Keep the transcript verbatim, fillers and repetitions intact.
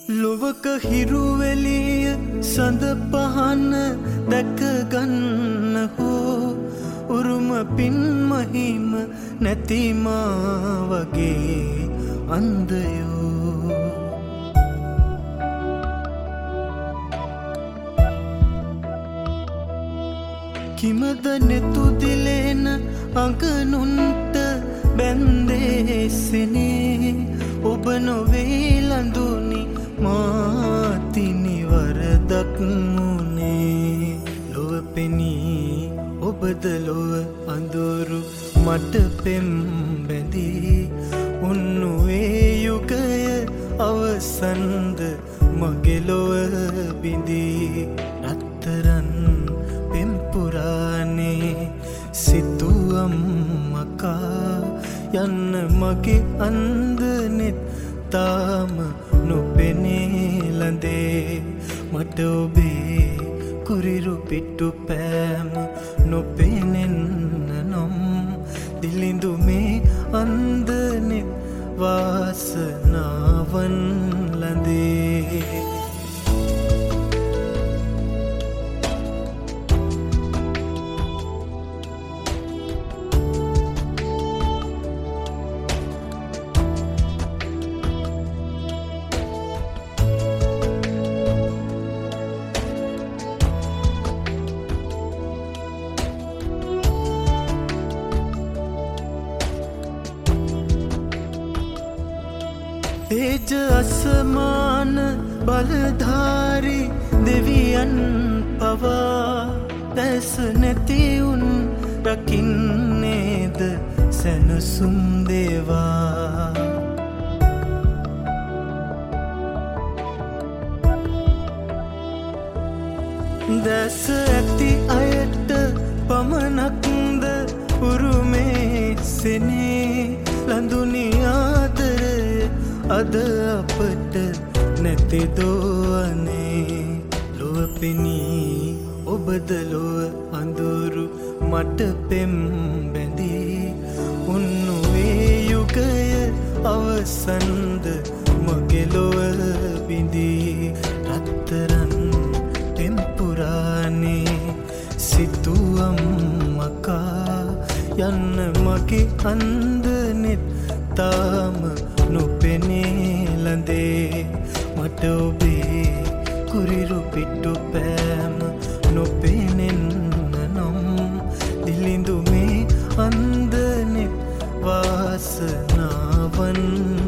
ලොවක හිරුවෙලිය සඳ පහන දැක ගන්න හෝ උරුම පින් මහිම නැතිමා වගේ අන්දයෝ කිමද නෙතු දිලෙන අඟනුන්ට බැන්දේසනේ ඔබ නොවේ ලඳුනි මාතිනි වරදක් මුනේ ලොව පෙනී ඔබද ලොව අඳුරු මට පෙම් බැඳී උන්නුවේ යුගය අවසන්ද මගේ ලොව බිඳී රත්තරන් පෙම්පුරානේ සිතුවම් මකා යන්න මගේ අන්දනෙත් තාම නොපෙනේ ලඳේ මට ඔබේ කුරිරු පිට්ටු පෑම නොපෙනෙන්න නම් දිලිඳු මේ අන්දනෙත් වාසනාවන් ලඳේ තේජ අසමාන බලධාරි දෙවියන් පවා දැස නැතිඋන් රකින්නේද සැනසුම් දේවා දැස ඇති අයට පමණක්ද උරුමේ සෙනේ ලඳුනි ආදරය අද අපට නැතිදෝවනේ ලොව පෙනී ඔබද ලොව අඳුරු මට පෙම් බැඳී උන්නුවේ යුගය අවසන්ද මගේ ලොව බිඳී රත්තරන් පෙම්පුරානේ සිතුවම් මකා යන්න මගේ අන්දනෙත් තාම නොපෙනේ ලඳේ මට ඔබේ කුරිරු පිට්ටු පෑම නොපෙනෙන්න නම් දිලිඳු මේ අන්දනෙත් වාසනාවන්